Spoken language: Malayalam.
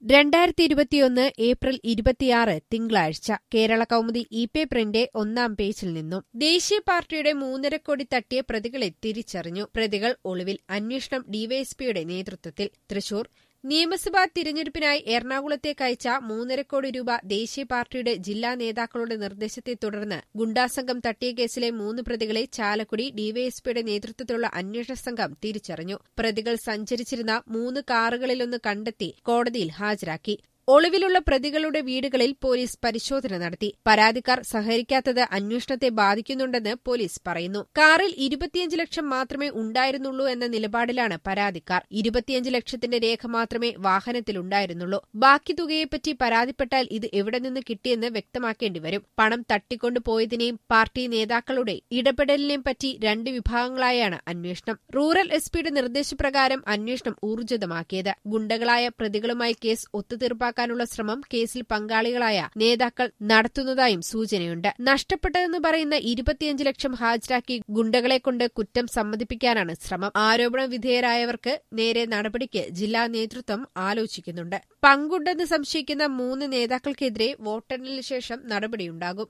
2021 ഏപ്രിൽ 26 തിങ്കളാഴ്ച കേരള കൗമുദി ഇ-പേപ്പറിന്റെ ഒന്നാം പേജിൽ നിന്നും ദേശീയ പാർട്ടിയുടെ 3.5 കോടി തട്ടിയ പ്രതികളെ തിരിച്ചറിഞ്ഞു. പ്രതികൾ ഒളിവിൽ. അന്വേഷണം ഡിവൈഎസ്പിയുടെ നേതൃത്വത്തിൽ. തൃശൂർ നിയമസഭാ തിരഞ്ഞെടുപ്പിനായി എറണാകുളത്തേക്കയച്ച 3.5 കോടി രൂപ ദേശീയ പാർട്ടിയുടെ ജില്ലാ നേതാക്കളുടെ നിർദ്ദേശത്തെ തുടർന്ന് ഗുണ്ടാസംഘം തട്ടിയ കേസിലെ 3 പ്രതികളെ ചാലക്കുടി ഡിവൈഎസ്പിയുടെ നേതൃത്വത്തിലുള്ള അന്വേഷണ സംഘം തിരിച്ചറിഞ്ഞു. പ്രതികൾ സഞ്ചരിച്ചിരുന്ന 3 കാറുകളിലൊന്ന് കണ്ടെത്തി കോടതിയിൽ ഹാജരാക്കി. ഒളിവിലുള്ള പ്രതികളുടെ വീടുകളിൽ പോലീസ് പരിശോധന നടത്തി. പരാതിക്കാർ സഹകരിക്കാത്തത് അന്വേഷണത്തെ ബാധിക്കുന്നുണ്ടെന്ന് പോലീസ് പറയുന്നു. കാറിൽ 25 ലക്ഷം മാത്രമേ ഉണ്ടായിരുന്നുള്ളൂ എന്ന നിലപാടിലാണ് പരാതിക്കാർ. 25 ലക്ഷത്തിന്റെ രേഖ മാത്രമേ വാഹനത്തിലുണ്ടായിരുന്നുള്ളൂ. ബാക്കി തുകയെപ്പറ്റി പരാതിപ്പെട്ടാൽ ഇത് എവിടെ നിന്ന് കിട്ടിയെന്ന് വ്യക്തമാക്കേണ്ടി വരും. പണം തട്ടിക്കൊണ്ടുപോയതിനെയും പാർട്ടി നേതാക്കളുടെ ഇടപെടലിനെയും പറ്റി 2 വിഭാഗങ്ങളായാണ് അന്വേഷണം. റൂറൽ എസ്പിയുടെ നിർദ്ദേശപ്രകാരം അന്വേഷണം ഊർജിതമാക്കിയത്. ഗുണ്ടകളായ പ്രതികളുമായി കേസ് ഒത്തുതീർപ്പാക്കാൻ ശ്രമം കേസിൽ പങ്കാളികളായ നേതാക്കൾ നടത്തുന്നതായും സൂചനയുണ്ട്. നഷ്ടപ്പെട്ടതെന്ന് പറയുന്ന 25 ലക്ഷം ഹാജരാക്കി ഗുണ്ടകളെക്കൊണ്ട് കുറ്റം സമ്മതിപ്പിക്കാനാണ് ശ്രമം. ആരോപണ വിധേയരായവർക്ക് നേരെ നടപടിക്ക് ജില്ലാ നേതൃത്വം ആലോചിക്കുന്നുണ്ട്. പങ്കുണ്ടെന്ന് സംശയിക്കുന്ന 3 നേതാക്കൾക്കെതിരെ വോട്ടെണ്ണലിന് ശേഷം നടപടിയുണ്ടാകും.